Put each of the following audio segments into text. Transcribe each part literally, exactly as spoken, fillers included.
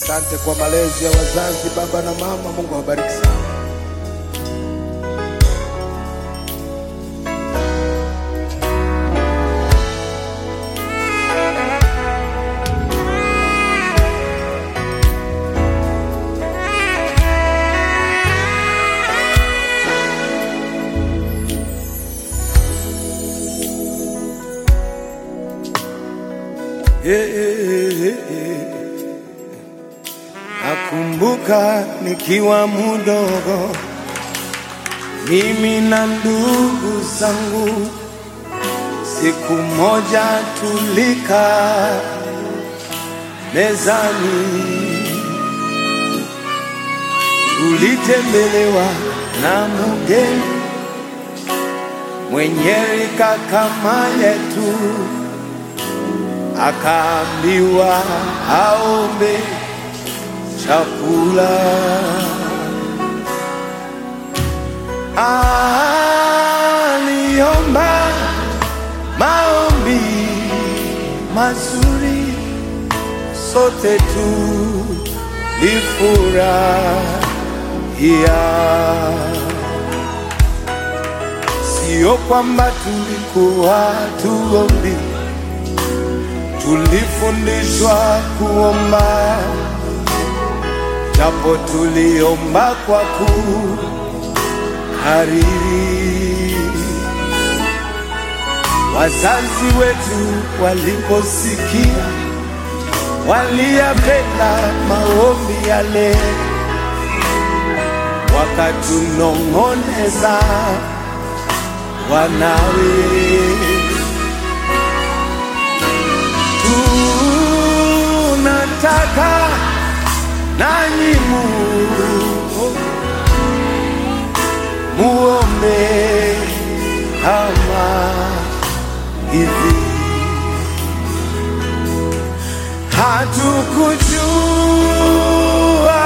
Asante kwa malezi ya wazazi, baba na mama. Mungu awabariki sana. Yeah, yeah, yeah. Nakumbuka nikiwa mdogo, mimi na ndugu zangu, siku moja tulikaa mezani, tulitembelewa na mgeni mwenye rika kama yetu, akaambiwa aombe chakula. Aliomba maombi mazuri, sote tulifurahia. Sio kwamba tulikuwa tuombi, tulifundishwa kuomba, japo tuliomba kwa kukariri. Wazazi wetu waliposikia, waliyapenda maombi yale, wakatunong'oneza, wanawe tunataka nanyi muombe kama hivi. Hatukujua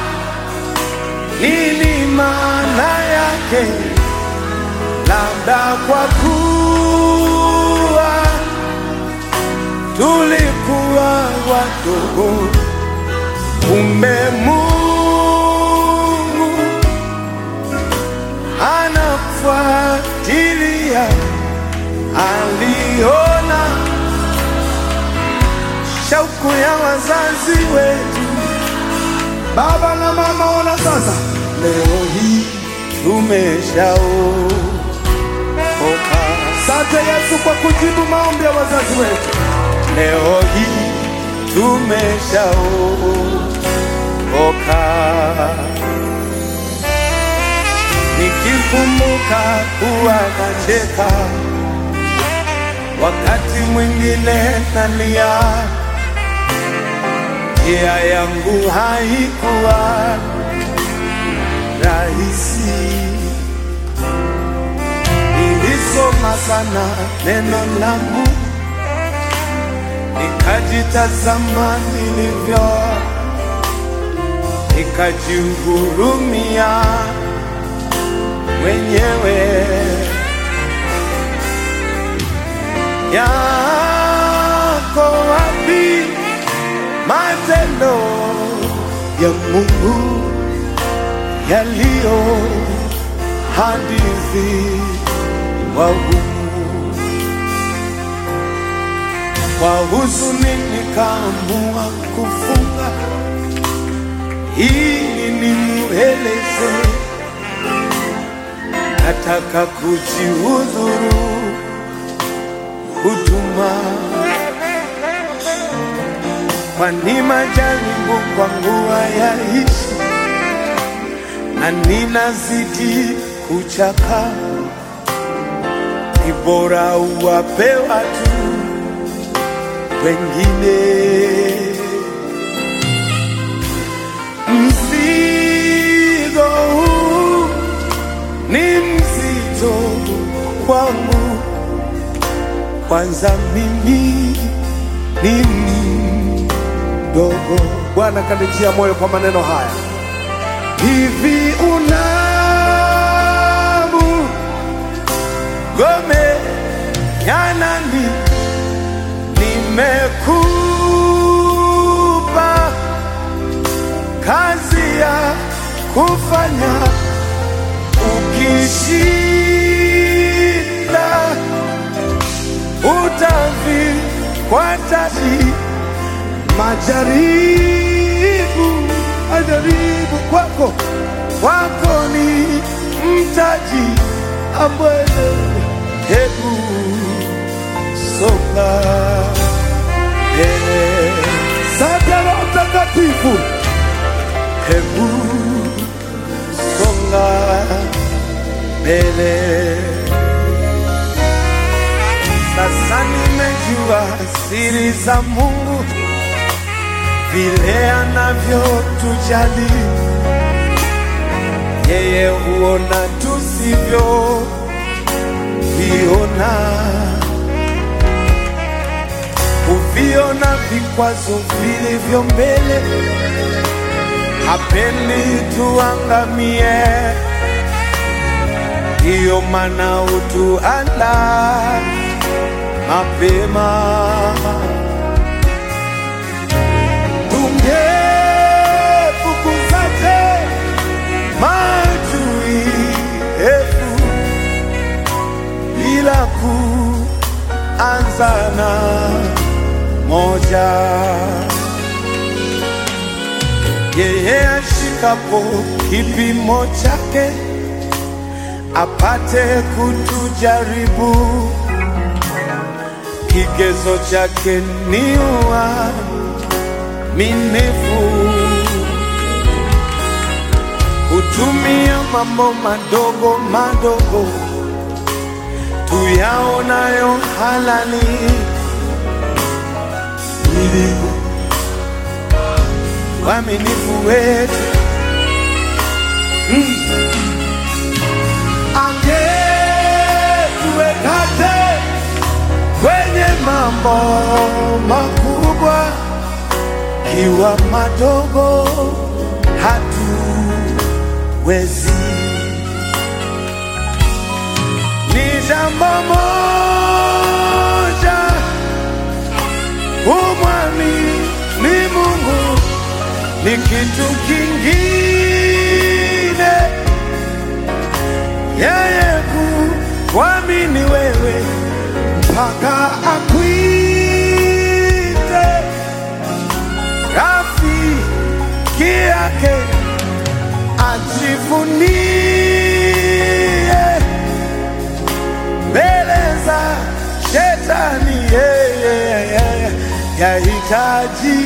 nini maana yake, labda kwa kuwa tulikuwa wadogo. Kumbe Mungu anafuatilia. Aliona shauku ya wazazi wetu. Baba na mama, ona sasa, leo hii tumeshaokoka. Asante Yesu kwa kujibu maombi ya wazazi wetu. Leo hii tumeshaokoka. Nikikumbuka kuwa nacheka, wakati mwingine nalia. Njia yangu haikuwa rahisi, nilisoma sana neno la Mungu, nikajitazama nilivyo, nikajihurumia mwenyewe. Yako wapi matendo ya Mungu yaliyo hadithi wa humu? Kwa huzuni nikaamua kufunga ili nimueleze, nataka kujihudhuru huduma, kwani majaribu kwangu hayaishi na ninazidi kuchaka. Ni bora uwape watu wengine. Mzigo huu ni mzito kwangu, kwanza mimi ni mdogo. Bwana kanitia moyo kwa maneno haya. Hivi unamu gome ya nani nimekupa kufanya ukishinda utavikwa taji. Majaribu, majaribu kwako, kwako ni mtaji ambele. Hebu songa mbele. Sasa Roho Mtakatifu, hebu songa mbele. Sasa nimejua siri za Mungu, vile anavyotujali. Yeye huona tusivyo viona, huviona vikwazo vilivyo mbele. Hapendi tuangamie, ndiyo maana hutuandaa mapema. Tungefukuzaje maadui yetu bila kuanza na moja? Yeye ashikapo kipimo chake apate kutujaribu, kigezo chake ni uaminifu. Hutumia mambo madogo madogo tuyaonayo halali ili uaminifu wetu mm. Angetuwekaje kwenye mambo makubwa, kiwa madogo hatuwezi. Ni jambo moja umwamini Mungu, ni kitu kingine yeye kuamini wewe mpaka akuite rafiki yake, ajivunie mbele za shetani. Yeye yahitaji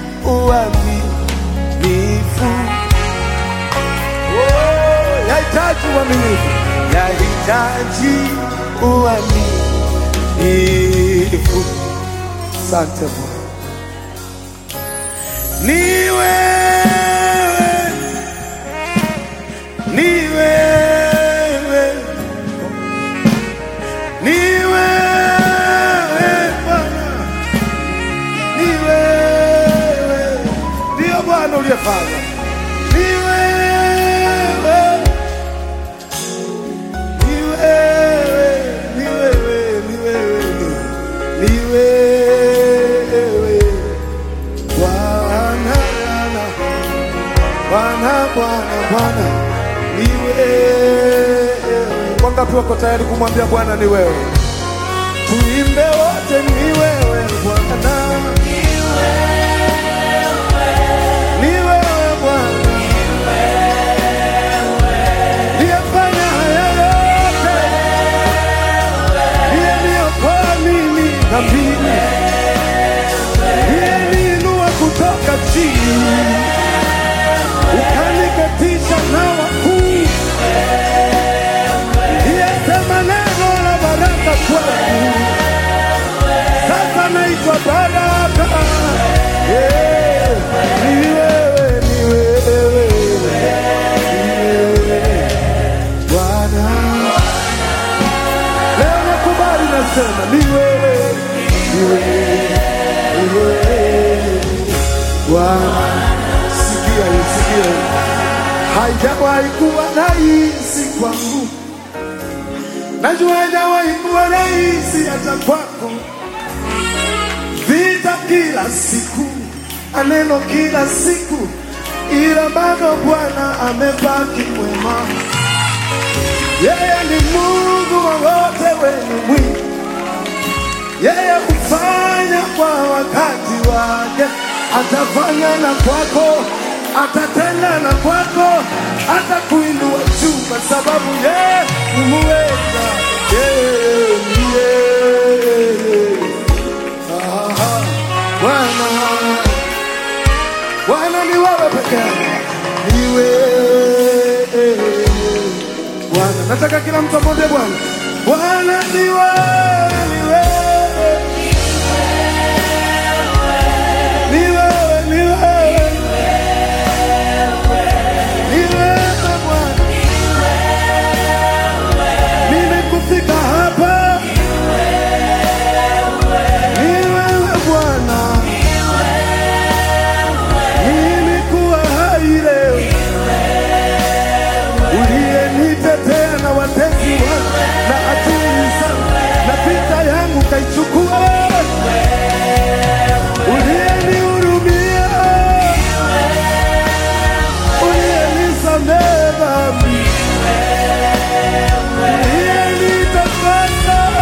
uaminifu, oh, yahitaji uaminifu, yahitaji uaminifu. Asante Bwana. Ni wewe, ni wewe, ni wewe Bwana, ni wewe, ndio Bwana uliyefanya. Ni wewe, ni wewe, ni wewe, ni wewe, ni wewe Bwana, Bwana, Bwana, Bwana, ni wewe. Wangapi wako tayari kumwambia Bwana ni wewe? Tuimbe wote, ni wewe Bwana, ni wewe Bwana, niyefanya haya yote, niye niokoa mimi dhambini, niye niinua kutoka chini, ukaniketisha na wakuu, niyesema neno la baraka kwangu, sasa naitwa baraka. Yeah, ni wewe, ni wewe, ni wewe Bwana. Leo nakubali, nasema ni wewe, ni wewe, ni wewe Bwana. Sikia, sikia, haijawahi kuwa rahisi kwangu, najua haijawahi kuwa rahisi hata kwako. Vita kila siku, aneno kila siku, ila bado Bwana amebaki mwema. Yeye ni Mungu wa wote wenye mwili, yeye hufanya kwa wakati wake. Atafanya na kwako, atatenda na kwako, atakuinua juu kwa sababu yeye ni muweza. Yeye ndiye Bwana. Bwana ni wewe peke yako, ni wewe Bwana. Nataka kila mtu amwambie Bwana, Bwana ni wewe, ni wewe, ni wewe, ni wewe, ni wewe Bwana. Nimekufika hapa, ni wewe Bwana. Nimekuwa hai leo, uliyenitetea na watesi wangu na adui zangu, na vita yangu kaichukua. Uliyenihurumia, uliyenisamehe dhambi, uliyenitakasa,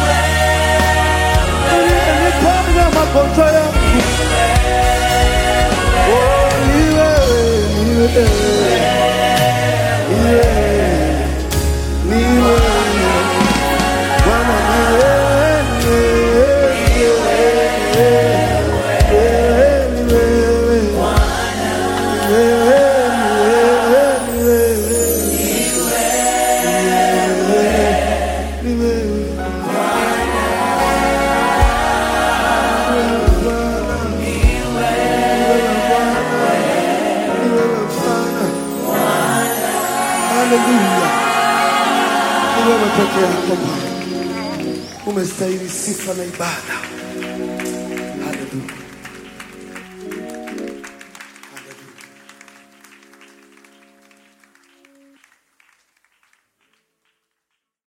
uliyeniponya magonjwa yangu. Oh, ni wewe, ni wewe, ni wewe, ni wewe Bwana, ni wewe, ni wewe, ni wewe, ni wewe Bwana, ni wewe, ni wewe, ni wewe, ni wewe Bwana, ni wewe Bwana. Haleluya. Ni wewe peke yako Bwana, umestahili sifa na ibada. Haleluya.